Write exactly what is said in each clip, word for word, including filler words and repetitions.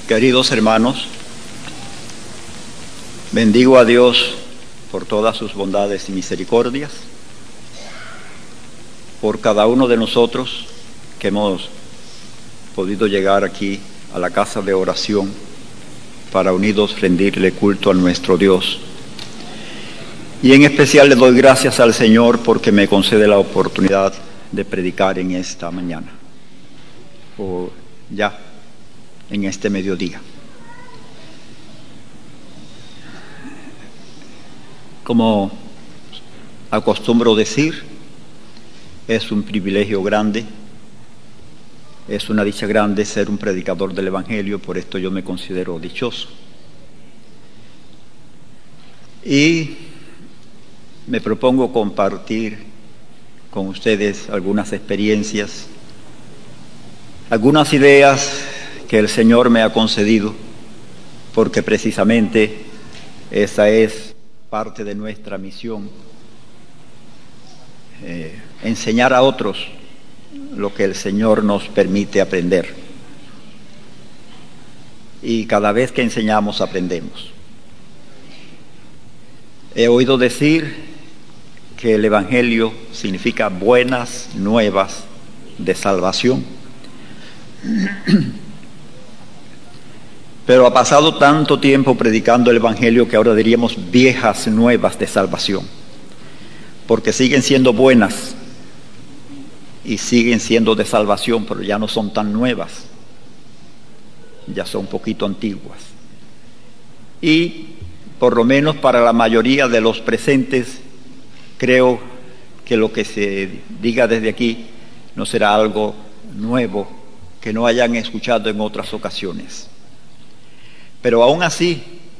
Queridos hermanos, bendigo a Dios por todas sus bondades y misericordias, por cada uno de nosotros que hemos podido llegar aquí a la casa de oración para unidos rendirle culto a nuestro Dios. Y en especial le doy gracias al Señor porque me concede la oportunidad de predicar en esta mañana, o ya en este mediodía. Como acostumbro decir, es un privilegio grande, es una dicha grande ser un predicador del Evangelio, por esto yo me considero dichoso. Y me propongo compartir con ustedes algunas experiencias, algunas ideas que el Señor me ha concedido, porque precisamente esa es parte de nuestra misión, eh, enseñar a otros lo que el Señor nos permite aprender. Y cada vez que enseñamos, aprendemos. He oído decir que el Evangelio significa buenas nuevas de salvación. Pero ha pasado tanto tiempo predicando el Evangelio que ahora diríamos viejas nuevas de salvación, porque siguen siendo buenas y siguen siendo de salvación, pero ya no son tan nuevas, ya son un poquito antiguas. Y por lo menos para la mayoría de los presentes, creo que lo que se diga desde aquí no será algo nuevo que no hayan escuchado en otras ocasiones. Pero aún así,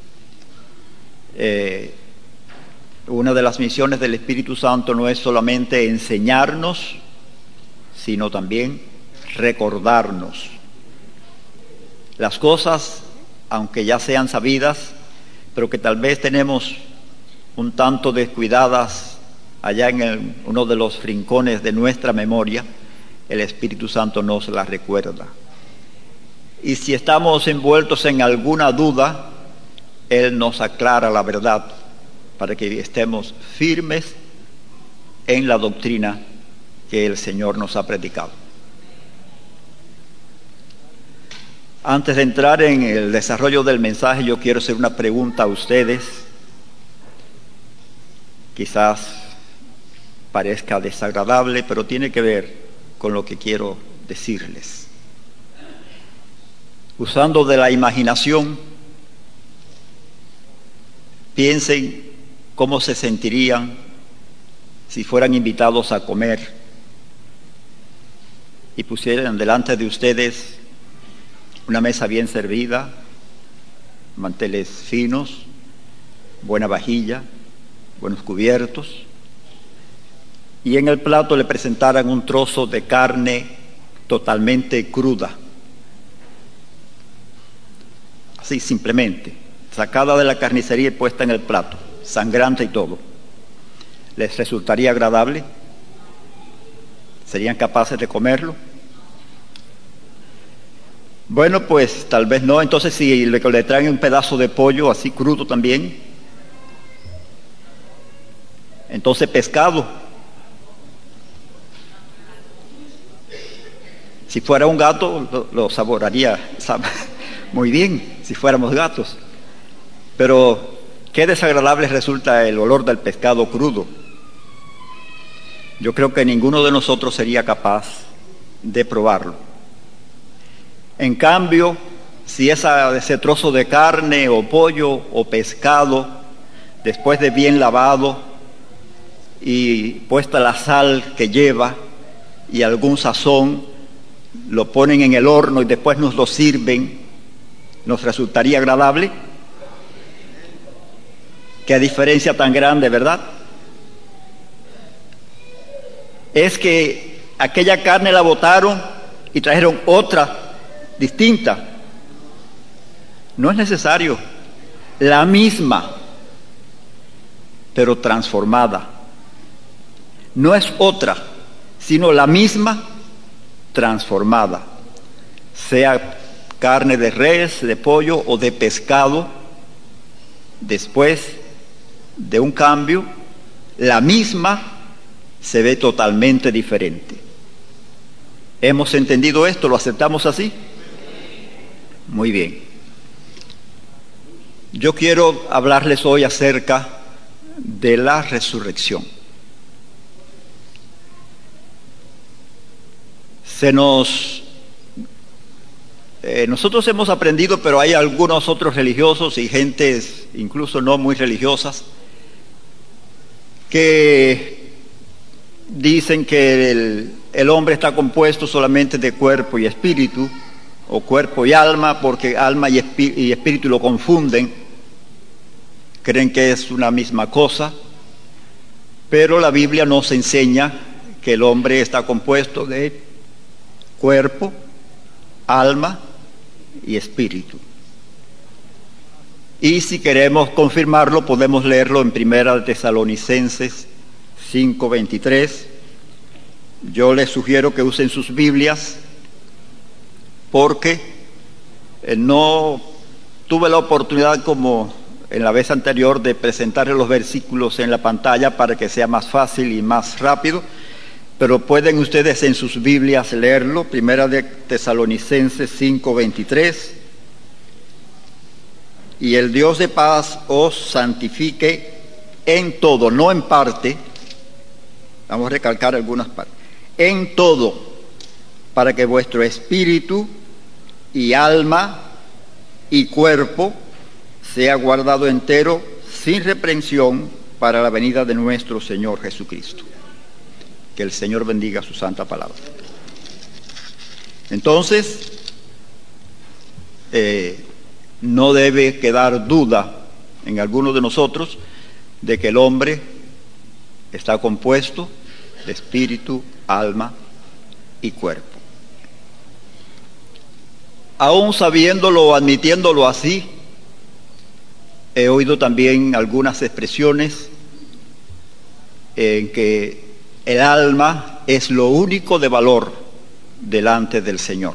eh, una de las misiones del Espíritu Santo no es solamente enseñarnos, sino también recordarnos las cosas, aunque ya sean sabidas, pero que tal vez tenemos un tanto descuidadas allá en el, uno de los rincones de nuestra memoria. El Espíritu Santo nos las recuerda. Y si estamos envueltos en alguna duda, Él nos aclara la verdad para que estemos firmes en la doctrina que el Señor nos ha predicado. Antes de entrar en el desarrollo del mensaje, yo quiero hacer una pregunta a ustedes. Quizás parezca desagradable, pero tiene que ver con lo que quiero decirles. Usando de la imaginación, piensen cómo se sentirían si fueran invitados a comer y pusieran delante de ustedes una mesa bien servida, manteles finos, buena vajilla, buenos cubiertos, y en el plato le presentaran un trozo de carne totalmente cruda, así simplemente, sacada de la carnicería y puesta en el plato, sangrante y todo. ¿Les resultaría agradable? ¿Serían capaces de comerlo? Bueno, pues tal vez no. Entonces si le, le traen un pedazo de pollo así crudo también, entonces pescado. Si fuera un gato, lo, lo saborearía muy bien, si fuéramos gatos. Pero qué desagradable resulta el olor del pescado crudo. Yo creo que ninguno de nosotros sería capaz de probarlo. En cambio, si esa, ese trozo de carne o pollo o pescado, después de bien lavado y puesta la sal que lleva y algún sazón, lo ponen en el horno y después nos lo sirven, ¿nos resultaría agradable? Qué diferencia tan grande, ¿verdad? Es que aquella carne la botaron y trajeron otra distinta. No es necesario, la misma, pero transformada. No es otra, sino la misma transformada. Sea carne de res, de pollo o de pescado, después de un cambio, la misma se ve totalmente diferente. ¿Hemos entendido esto? ¿Lo aceptamos así? Muy bien. Yo quiero hablarles hoy acerca de la resurrección. Se nos... Eh, nosotros hemos aprendido, pero hay algunos otros religiosos y gentes, incluso no muy religiosas, que dicen que el, el hombre está compuesto solamente de cuerpo y espíritu, o cuerpo y alma, porque alma y, espí- y espíritu lo confunden, creen que es una misma cosa, pero la Biblia nos enseña que el hombre está compuesto de cuerpo, alma y espíritu. Y si queremos confirmarlo, podemos leerlo en Primera de Tesalonicenses cinco veintitrés. Yo les sugiero que usen sus Biblias, porque eh, no tuve la oportunidad, como en la vez anterior, de presentarles los versículos en la pantalla para que sea más fácil y más rápido, pero pueden ustedes en sus Biblias leerlo. Primera de Tesalonicenses cinco veintitrés. Y el Dios de paz os santifique en todo, no en parte, vamos a recalcar algunas partes, en todo, para que vuestro espíritu y alma y cuerpo sea guardado entero, sin reprensión, para la venida de nuestro Señor Jesucristo. Que el Señor bendiga su santa palabra. Entonces, eh, no debe quedar duda en alguno de nosotros de que el hombre está compuesto de espíritu, alma y cuerpo. Aún sabiéndolo o admitiéndolo así, he oído también algunas expresiones en que el alma es lo único de valor delante del Señor.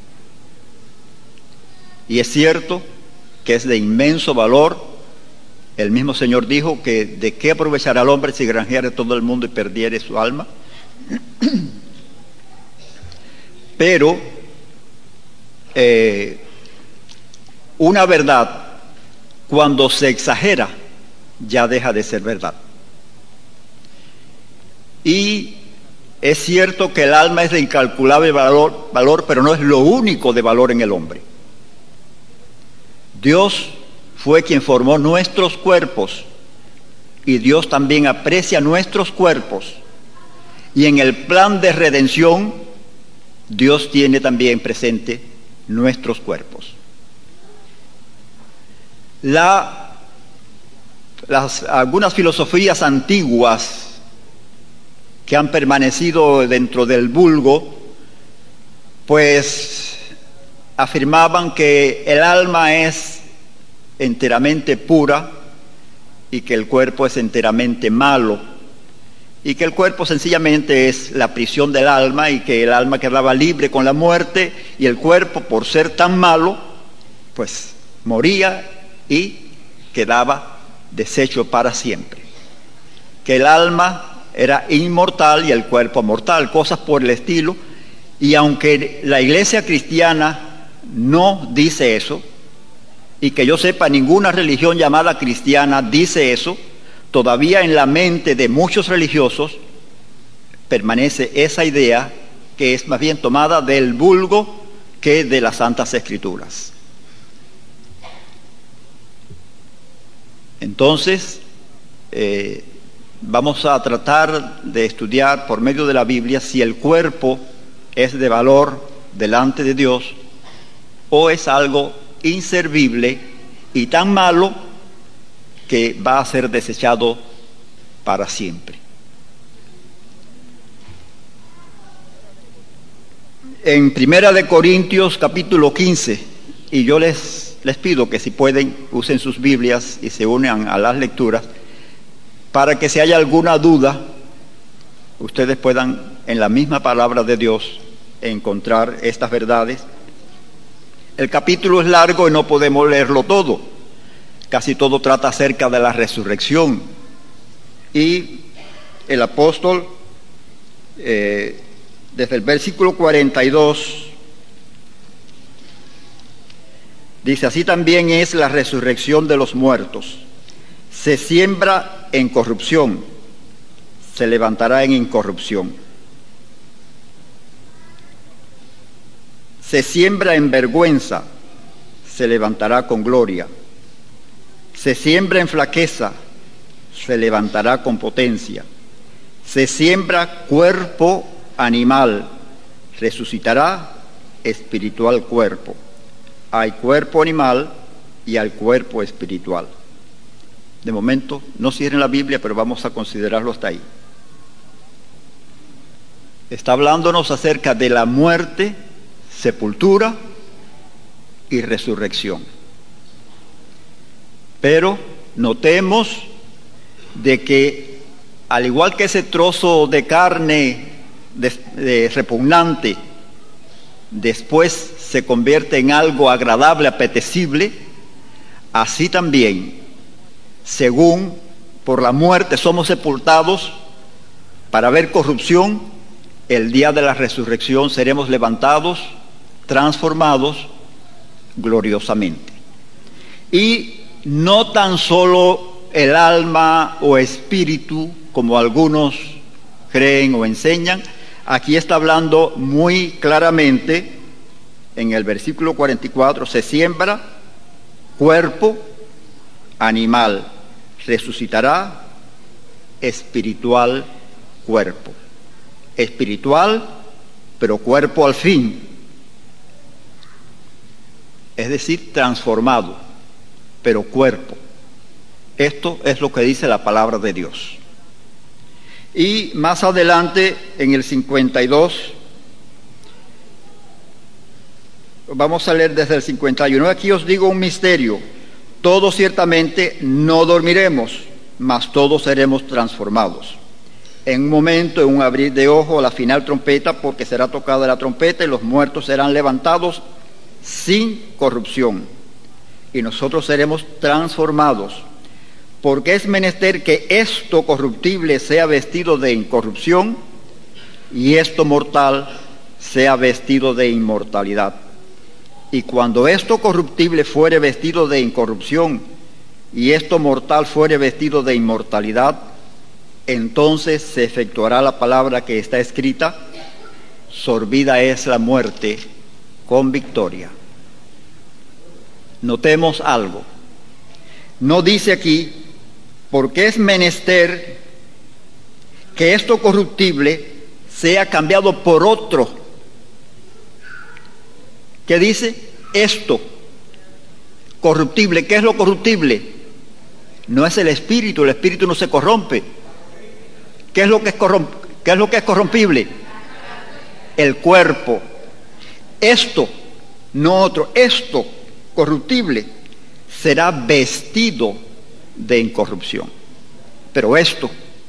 Y es cierto que es de inmenso valor. El mismo Señor dijo que ¿de qué aprovechará el hombre si granjeare todo el mundo y perdiere su alma? Pero eh, una verdad, cuando se exagera, ya deja de ser verdad. Y es cierto que el alma es de incalculable valor, valor, pero no es lo único de valor en el hombre. Dios fue quien formó nuestros cuerpos, y Dios también aprecia nuestros cuerpos. Y en el plan de redención, Dios tiene también presente nuestros cuerpos. La, las, algunas filosofías antiguas que han permanecido dentro del vulgo, pues afirmaban que el alma es enteramente pura y que el cuerpo es enteramente malo, y que el cuerpo sencillamente es la prisión del alma, y que el alma quedaba libre con la muerte, y el cuerpo, por ser tan malo, pues moría y quedaba deshecho para siempre. Que el alma era inmortal y el cuerpo mortal, cosas por el estilo. Y aunque la iglesia cristiana no dice eso, y que yo sepa ninguna religión llamada cristiana dice eso, todavía en la mente de muchos religiosos permanece esa idea, que es más bien tomada del vulgo que de las Santas Escrituras. Entonces, eh, vamos a tratar de estudiar por medio de la Biblia si el cuerpo es de valor delante de Dios o es algo inservible y tan malo que va a ser desechado para siempre. En Primera de Corintios capítulo quince, y yo les, les pido que si pueden usen sus Biblias y se unan a las lecturas, para que si hay alguna duda, ustedes puedan en la misma palabra de Dios encontrar estas verdades. El capítulo es largo y no podemos leerlo todo. Casi todo trata acerca de la resurrección. Y el apóstol, eh, desde el versículo cuarenta y dos, dice: así también es la resurrección de los muertos. Se siembra en corrupción, se levantará en incorrupción. Se siembra en vergüenza, se levantará con gloria. Se siembra en flaqueza, se levantará con potencia. Se siembra cuerpo animal, resucitará espiritual cuerpo. Hay cuerpo animal y hay cuerpo espiritual. De momento, no cierren la Biblia, pero vamos a considerarlo hasta ahí. Está hablándonos acerca de la muerte, sepultura y resurrección. Pero notemos de que, al igual que ese trozo de carne de, de repugnante después se convierte en algo agradable, apetecible, así también, según por la muerte somos sepultados para ver corrupción, el día de la resurrección seremos levantados, transformados gloriosamente. Y no tan solo el alma o espíritu, como algunos creen o enseñan. Aquí está hablando muy claramente en el versículo cuarenta y cuatro: se siembra cuerpo animal, resucitará espiritual cuerpo. Espiritual, pero cuerpo al fin. Es decir, transformado, pero cuerpo. Esto es lo que dice la palabra de Dios. Y más adelante, en el cincuenta y dos, vamos a leer desde el cincuenta y uno. Aquí os digo un misterio: todos ciertamente no dormiremos, mas todos seremos transformados. En un momento, en un abrir de ojos, a la final trompeta, porque será tocada la trompeta y los muertos serán levantados sin corrupción, y nosotros seremos transformados. Porque es menester que esto corruptible sea vestido de incorrupción y esto mortal sea vestido de inmortalidad. Y cuando esto corruptible fuere vestido de incorrupción y esto mortal fuere vestido de inmortalidad, entonces se efectuará la palabra que está escrita: sorbida es la muerte con victoria. Notemos algo. No dice aquí: porque es menester que esto corruptible sea cambiado por otro. ¿Qué dice? Esto corruptible. ¿Qué es lo corruptible? No es el espíritu, el espíritu no se corrompe. ¿Qué es lo que es corromp- ¿Qué es lo que es corrompible? El cuerpo. Esto, no otro, esto corruptible será vestido de incorrupción. Pero esto,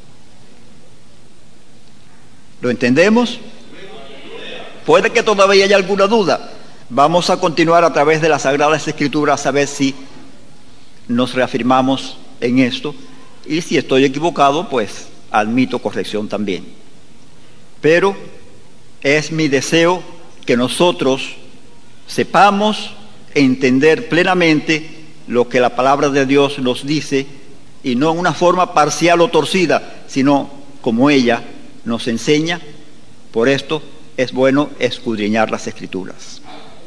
¿lo entendemos? Puede que todavía haya alguna duda. Vamos a continuar a través de las Sagradas Escrituras a ver si nos reafirmamos en esto, y si estoy equivocado, pues admito corrección también. Pero es mi deseo que nosotros sepamos entender plenamente lo que la palabra de Dios nos dice, y no en una forma parcial o torcida, sino como ella nos enseña. Por esto es bueno escudriñar las Escrituras.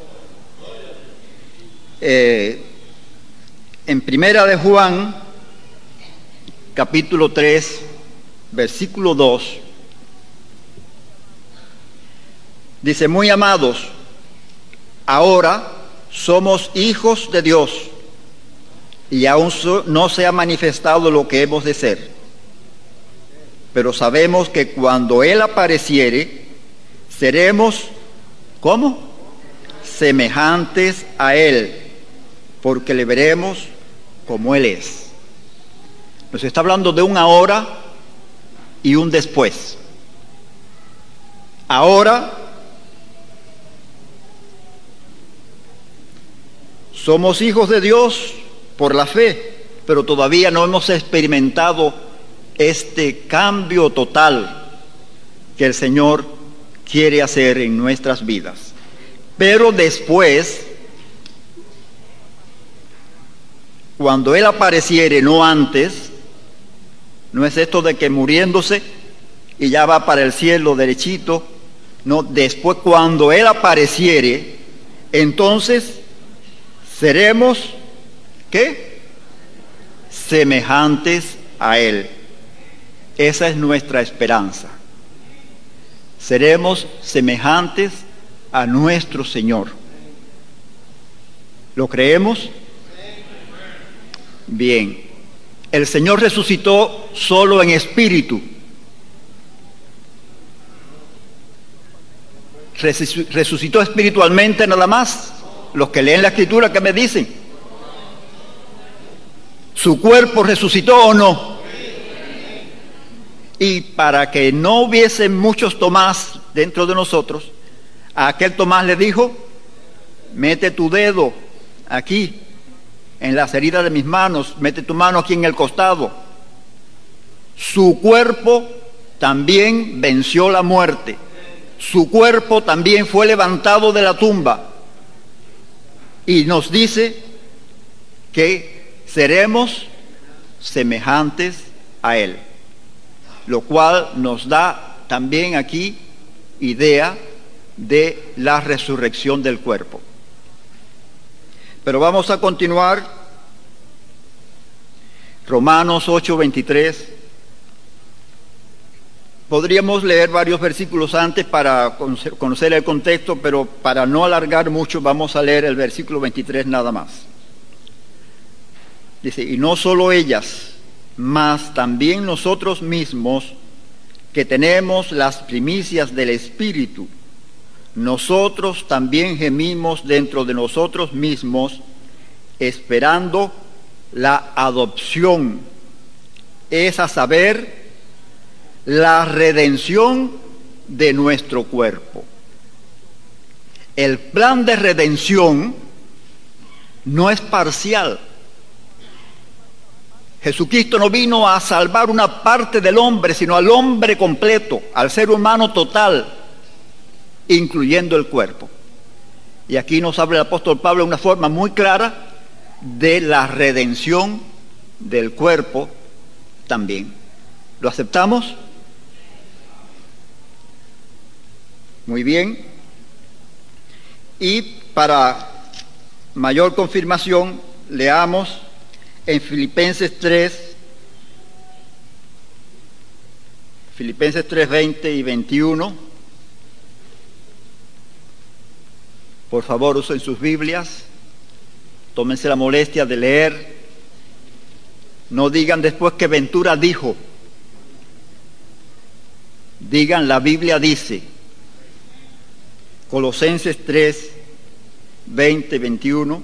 Eh, en Primera de Juan, capítulo tres, versículo dos, dice: muy amados, ahora somos hijos de Dios, y aún no se ha manifestado lo que hemos de ser. Pero sabemos que cuando Él apareciere, seremos, ¿cómo? Semejantes a Él, porque le veremos como Él es. Nos está hablando de un ahora y un después. Ahora Somos hijos de Dios por la fe, pero todavía no hemos experimentado este cambio total que el Señor quiere hacer en nuestras vidas. Pero después, cuando Él apareciere, no antes, no es esto de que muriéndose y ya va para el cielo derechito, no, después cuando Él apareciere, entonces seremos, ¿qué? Semejantes a Él. Esa es nuestra esperanza. Seremos semejantes a nuestro Señor. ¿Lo creemos? Bien. El Señor resucitó solo en espíritu. Resucitó espiritualmente nada más. Los que leen la Escritura, ¿qué me dicen? ¿Su cuerpo resucitó o no? Y para que no hubiesen muchos Tomás dentro de nosotros, a aquel Tomás le dijo: mete tu dedo aquí en las heridas de mis manos, mete tu mano aquí en el costado. Su cuerpo también venció la muerte. Su cuerpo también fue levantado de la tumba. Y nos dice que seremos semejantes a Él, lo cual nos da también aquí idea de la resurrección del cuerpo. Pero vamos a continuar. Romanos ocho veintitrés. Podríamos leer varios versículos antes para conocer el contexto, pero para no alargar mucho vamos a leer el versículo veintitrés nada más. Dice: y no solo ellas, mas también nosotros mismos, que tenemos las primicias del Espíritu, nosotros también gemimos dentro de nosotros mismos, esperando la adopción, es a saber, la redención de nuestro cuerpo. El plan de redención no es parcial. Jesucristo no vino a salvar una parte del hombre, sino al hombre completo, al ser humano total, incluyendo el cuerpo. Y aquí nos habla el apóstol Pablo de una forma muy clara de la redención del cuerpo también. ¿Lo aceptamos? Muy bien. Y para mayor confirmación, leamos en Filipenses tres, Filipenses tres, veinte y veintiuno. Por favor, usen sus Biblias, tómense la molestia de leer. No digan después que Ventura dijo. Digan, la Biblia dice. Colosenses tres, veinte, veintiuno.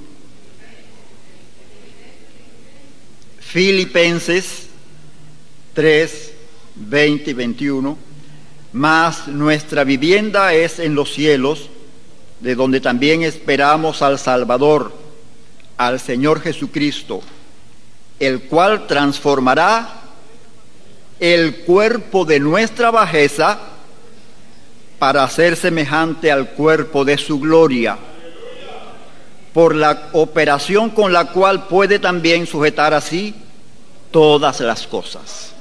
Filipenses tres, veinte y veintiuno. Mas nuestra vivienda es en los cielos, de donde también esperamos al Salvador, al Señor Jesucristo, el cual transformará el cuerpo de nuestra bajeza para ser semejante al cuerpo de su gloria, por la operación con la cual puede también sujetar así todas las cosas.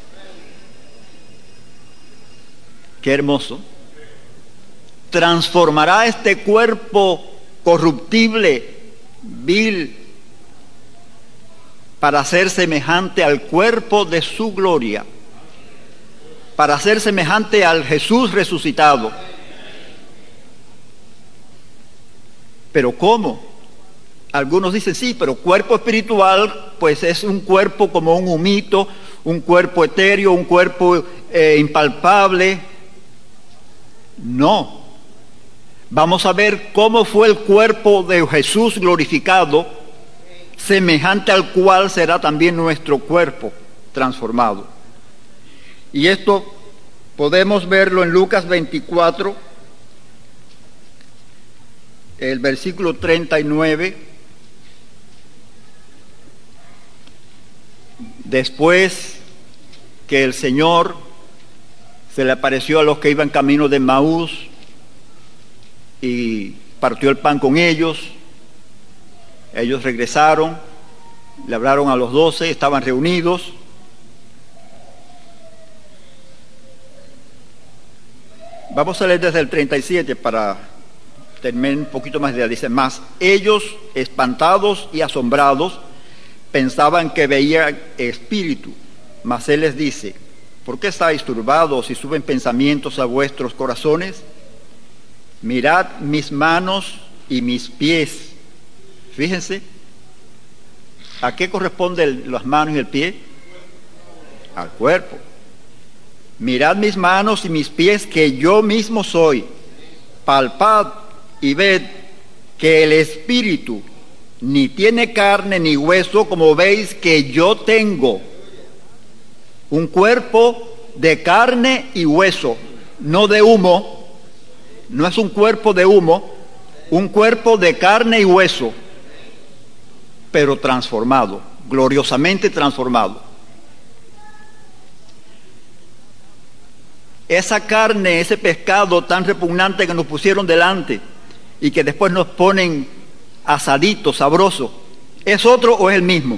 Qué hermoso. Transformará este cuerpo corruptible, vil, para ser semejante al cuerpo de su gloria, para ser semejante al Jesús resucitado. ¿Pero cómo? Algunos dicen, sí, pero cuerpo espiritual, pues es un cuerpo como un humito, un cuerpo etéreo, un cuerpo eh, impalpable. No. Vamos a ver cómo fue el cuerpo de Jesús glorificado, semejante al cual será también nuestro cuerpo transformado. Y esto podemos verlo en Lucas veinticuatro, el versículo treinta y nueve. Después que el Señor se le apareció a los que iban camino de Maús y partió el pan con ellos, ellos regresaron, le hablaron a los doce, estaban reunidos. Vamos a leer desde el treinta y siete para tener un poquito más de idea. Dice, más ellos, espantados y asombrados, pensaban que veían espíritu, mas él les dice, ¿por qué estáis turbados y suben pensamientos a vuestros corazones? Mirad mis manos y mis pies. Fíjense, ¿a qué corresponden las manos y el pie? Al cuerpo. Mirad mis manos y mis pies, que yo mismo soy. Palpad y ved que el espíritu ni tiene carne ni hueso, como veis que yo tengo. Un cuerpo de carne y hueso, no de humo. No es un cuerpo de humo, un cuerpo de carne y hueso, pero transformado, gloriosamente transformado. Esa carne, ese pescado tan repugnante que nos pusieron delante y que después nos ponen asadito, sabroso, ¿es otro o es el mismo?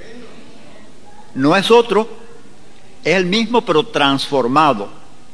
No es otro, es el mismo pero transformado.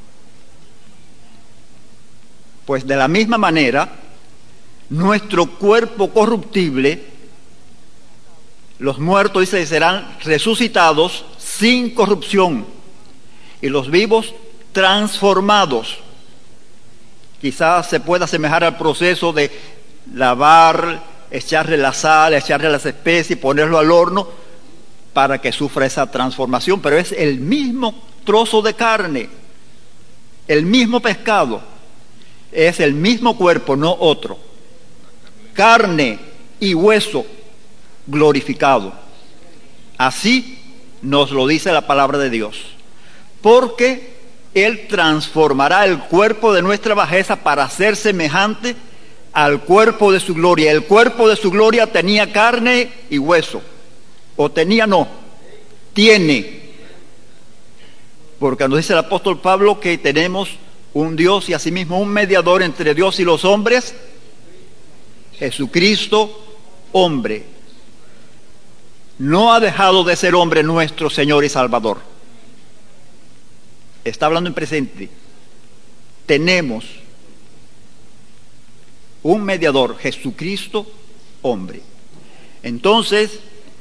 Pues de la misma manera, nuestro cuerpo corruptible, los muertos, dice, serán resucitados sin corrupción, y los vivos transformados. Quizás se pueda asemejar al proceso de lavar, echarle la sal, echarle las especies, ponerlo al horno para que sufra esa transformación, pero es el mismo trozo de carne, el mismo pescado. Es el mismo cuerpo, no otro. Carne y hueso glorificado. Así nos lo dice la palabra de Dios. Porque Él transformará el cuerpo de nuestra bajeza para ser semejante al cuerpo de su gloria. El cuerpo de su gloria tenía carne y hueso. ¿O tenía no? Tiene. Porque nos dice el apóstol Pablo que tenemos un Dios y asimismo un mediador entre Dios y los hombres, Jesucristo, hombre. No ha dejado de ser hombre nuestro Señor y Salvador. Está hablando en presente. Tenemos un mediador, Jesucristo, hombre. Entonces,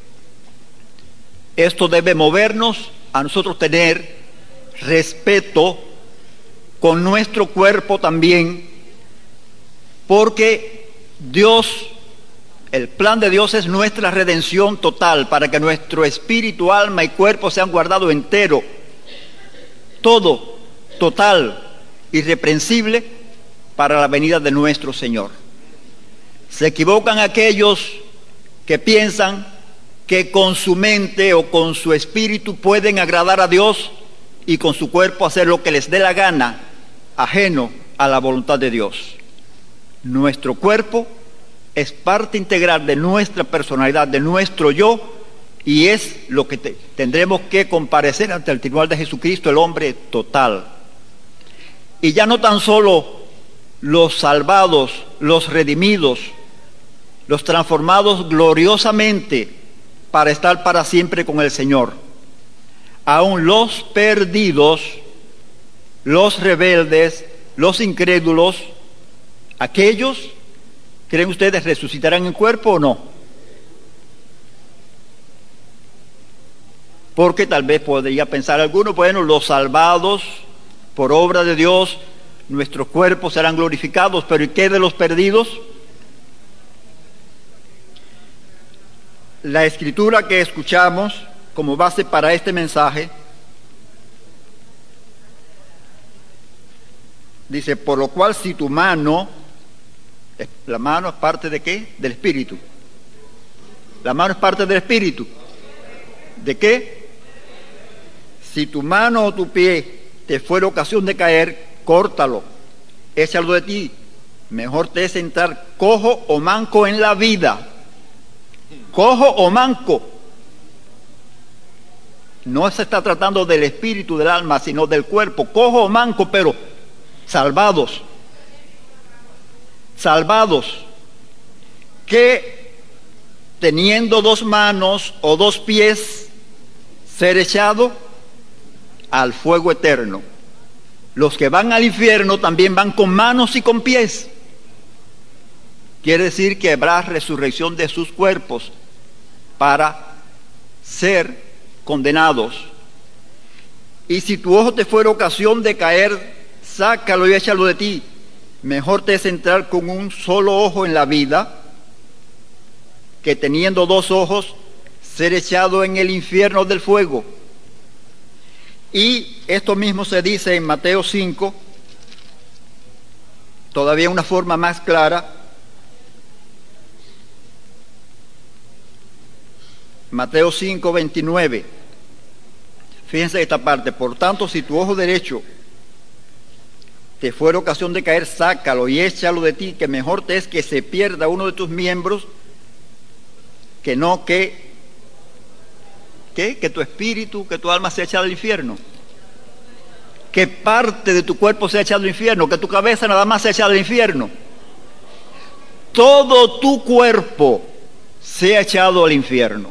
esto debe movernos a nosotros tener respeto con nuestro cuerpo también, porque Dios, el plan de Dios es nuestra redención total, para que nuestro espíritu, alma y cuerpo sean guardados entero, todo, total, irreprensible, para la venida de nuestro Señor. Se equivocan aquellos que piensan que con su mente o con su espíritu pueden agradar a Dios y con su cuerpo hacer lo que les dé la gana, ajeno a la voluntad de Dios. Nuestro cuerpo es parte integral de nuestra personalidad, de nuestro yo, y es lo que te, tendremos que comparecer ante el tribunal de Jesucristo, el hombre total. Y ya no tan solo los salvados, los redimidos, los transformados gloriosamente para estar para siempre con el Señor. Aún los perdidos, los rebeldes, los incrédulos, aquellos, ¿creen ustedes resucitarán en cuerpo o no? Porque tal vez podría pensar alguno, bueno, los salvados por obra de Dios, nuestros cuerpos serán glorificados, pero ¿y qué de los perdidos? La escritura que escuchamos como base para este mensaje dice, por lo cual si tu mano, la mano es parte de qué? Del espíritu. La mano es parte del espíritu. ¿De qué? Si tu mano o tu pie te fuera ocasión de caer, córtalo, échalo de ti. Mejor te es entrar cojo o manco en la vida. Cojo o manco. No se está tratando del espíritu, del alma, sino del cuerpo, cojo o manco, pero salvados. Salvados. Que teniendo dos manos o dos pies, ser echado al fuego eterno. Los que van al infierno también van con manos y con pies. Quiere decir que habrá resurrección de sus cuerpos para ser condenados. Y si tu ojo te fuera ocasión de caer, sácalo y échalo de ti. Mejor te es entrar con un solo ojo en la vida, que teniendo dos ojos, ser echado en el infierno del fuego. Y esto mismo se dice en Mateo cinco, todavía una forma más clara. Mateo cinco, veintinueve. Fíjense esta parte. Por tanto, si tu ojo derecho te fuera ocasión de caer, sácalo y échalo de ti, que mejor te es que se pierda uno de tus miembros, que no que ¿qué? que tu espíritu, que tu alma sea echada al infierno. Que parte de tu cuerpo sea echado al infierno, que tu cabeza nada más sea echada al infierno. Todo tu cuerpo sea echado al infierno.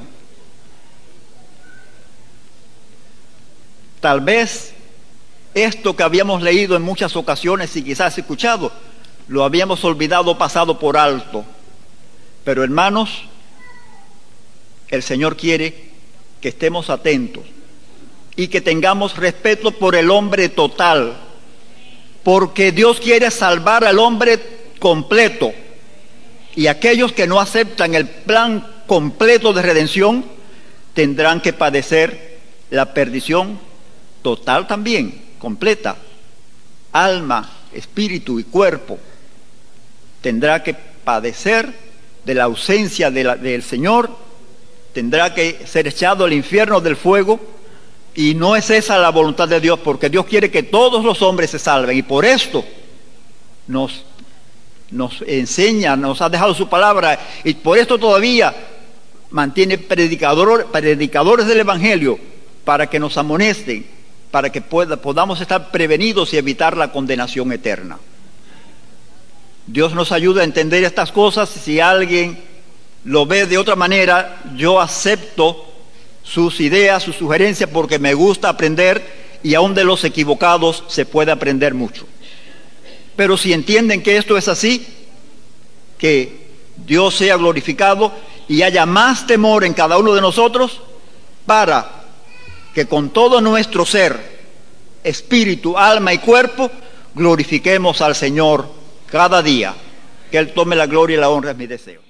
Tal vez esto que habíamos leído en muchas ocasiones y quizás escuchado, lo habíamos olvidado, pasado por alto. Pero hermanos, el Señor quiere que estemos atentos y que tengamos respeto por el hombre total, porque Dios quiere salvar al hombre completo, y aquellos que no aceptan el plan completo de redención tendrán que padecer la perdición total también, completa. Alma, espíritu y cuerpo tendrá que padecer de la ausencia de la, del Señor, tendrá que ser echado al infierno del fuego. Y no es esa la voluntad de Dios, porque Dios quiere que todos los hombres se salven, y por esto nos, nos enseña, nos ha dejado su palabra, y por esto todavía mantiene predicador, predicadores del Evangelio, para que nos amonesten, para que pueda, podamos estar prevenidos y evitar la condenación eterna. Dios nos ayuda a entender estas cosas. Si alguien lo ve de otra manera, yo acepto sus ideas, sus sugerencias, porque me gusta aprender, y aún de los equivocados se puede aprender mucho. Pero si entienden que esto es así, que Dios sea glorificado y haya más temor en cada uno de nosotros, para que con todo nuestro ser, espíritu, alma y cuerpo, glorifiquemos al Señor cada día. Que Él tome la gloria y la honra, es mi deseo.